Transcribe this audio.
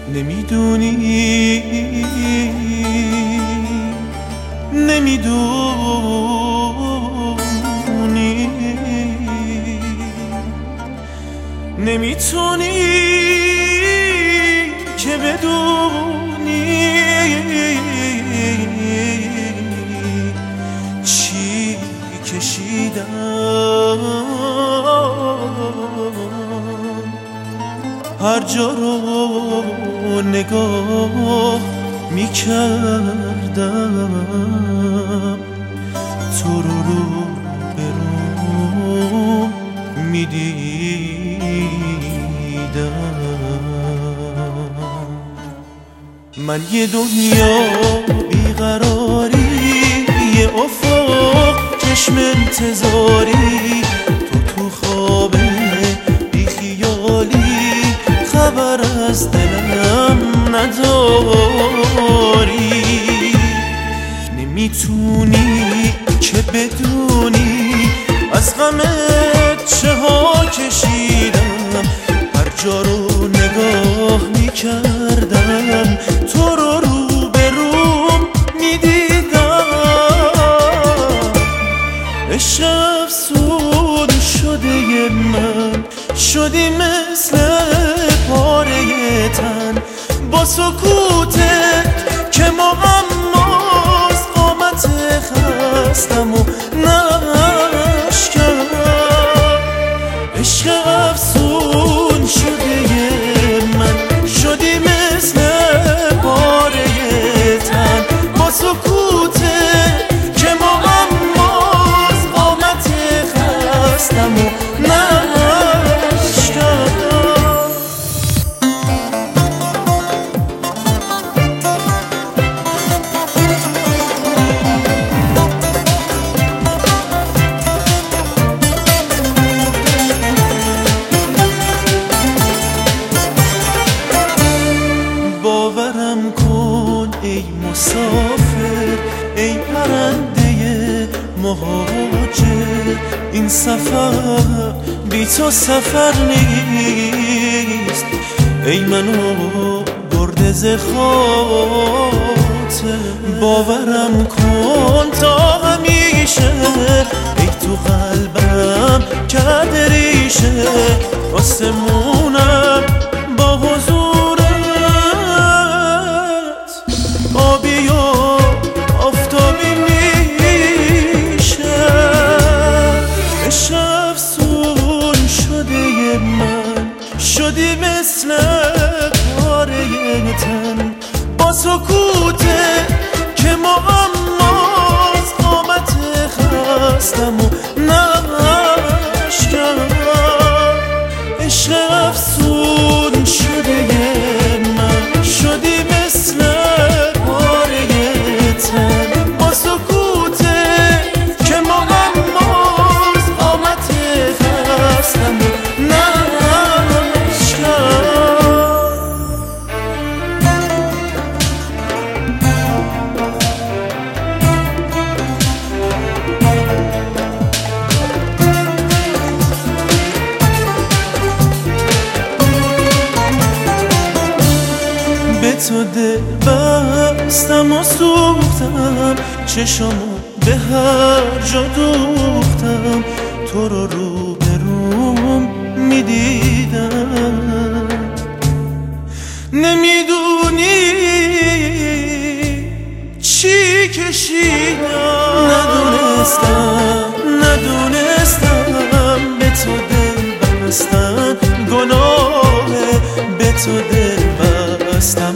نمیدونی نمیتونی که بدونی چی کشیدم، هر جا رو نگاه میکردم تو رو برو میدیدم. من یه دنیا بیقراری، یه افق چشم انتظاری، تو خواب بیخیالی خبر از دلم نداری. نمیتونی که بدونی از غمت چه ها کشیدم، هر جا رو نگاه میکردم تو رو روبروم میدیدم. عشق افسون شده من، شدی مثل پاره تن با سکوتت که معماز قامت خستم و نشکم. عشق افسون شده من، شدی مثل پاره تن با سکوتت که معماز قامت خستم و باورم کن ای مسافر، ای پرنده مهاجر، این سفر بی تو سفر نیست. ای منو برده ز خاطر، باورم کن تا همیشه، ای تو قلبم کرده ریشه. آسمونم با حضور آبی و آفتابی میشه. عشق افسون شده من، شدی مثل پاره تن با سکوتت که معماز قامت خستم و نشکم. عشق افسون شده من، شدی مثل به تو دل بستم و سوختم، چشامو به هر جا دوختم تو رو روبروم میدیدم. نمیدونی چی کشیدم، ندونستم به تو دل بستن گناهه، به تو دل بستم